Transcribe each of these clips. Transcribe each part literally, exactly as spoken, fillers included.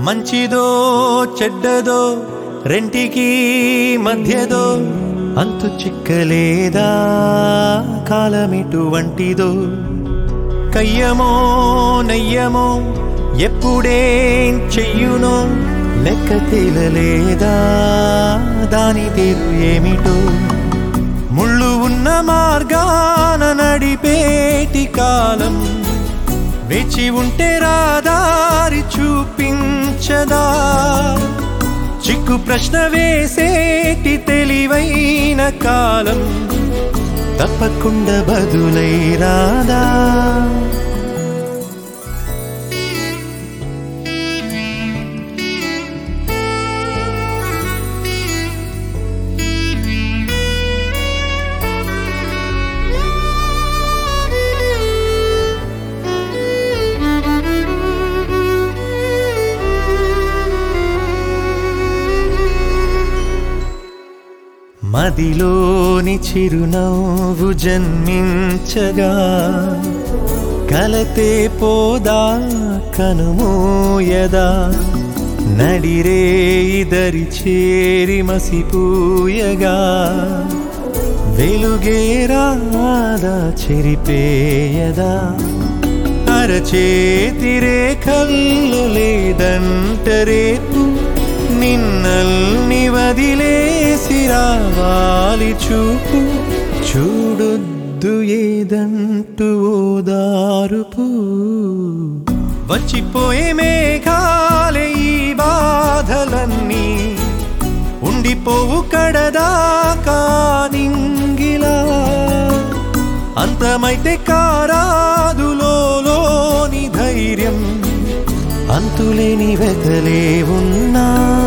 మంచిదో చెడ్డదో రెంటికి మధ్యదో అంతు చిక్కలేదా కాలమిటువంటిదో కయ్యమో నయ్యమో ఎప్పుడేం చెయ్యునో లెక్క తేలలేదా దాని తీరు ఏమిటో ముళ్ళు ఉన్న మార్గాన నడిపేటి కాలం వేచి ఉంటే రాదారి చూపించదా చిక్కు ప్రశ్న వేసేటి తెలివైన కాలం తప్పకుండా బదులై రాదా మదిలోని చిరునవ్వు జన్మించగా కలతే పోదా కనుమూయదా నడిరే ఇదరి చేరి మసిపూయగా వెలుగేరాదా చెరిపేయదా అరచేతి రేఖల్లో లేదంట రేపు నిన్నల్ని వదిలేసి రావాలి చూపు చూడొద్దు ఏదంటూ ఓదారుపు వచ్చిపోయే మేఘాలే ఈ బాధలన్నీ ఉండిపోవు కడదాకా నింగిలా అంతమైతే కారాదులోని ధైర్యం అంతులేని వెతలే ఉన్నా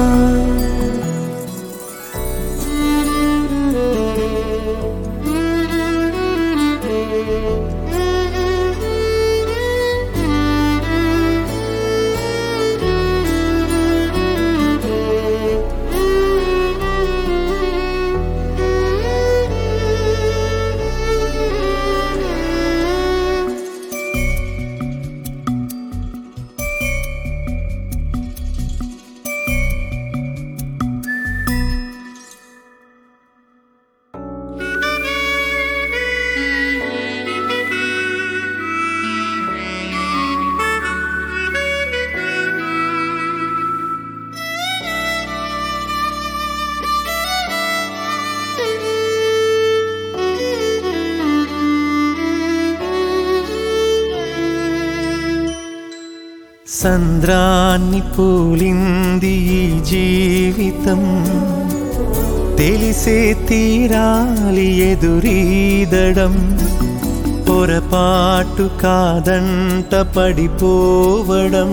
సంద్రాన్ని పోలింది ఈ జీవితం తెలిసే తీరాలి ఎదురీదడం పొరపాటు కాదంట పడిపోవడం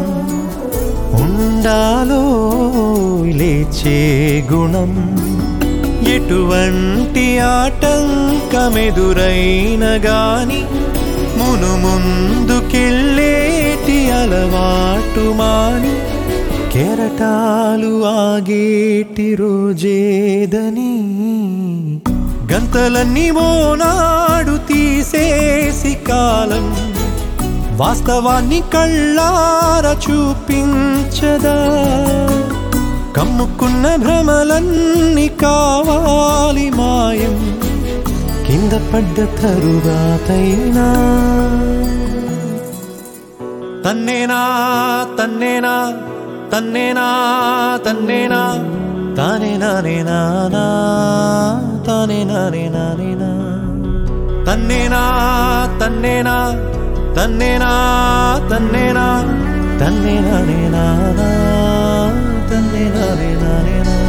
ఉండాలో లేచే గుణం ఎటువంటి ఆటంకమెదురైన గాని మును ముందుకెళ్ళేటి అలవాటు మాని కెరటాలు ఆగేటి రోజేదని గంతలన్నీ మోనాడు తీసేసి కాలం వాస్తవాన్ని కళ్ళార చూపించదా కమ్ముకున్న భ్రమలన్నీ కావాలి మాయం కింద పడ్డ తరువాతైనా తన్నేనా తన్నేనా తన్నేనా తన్నేనా తానే నానే నానా తానే నానే నానేనా తన్నేనా తన్నేనా తన్నేనా తన్నేనా తన్నే నానే నానా తన్నే నానే నానేనా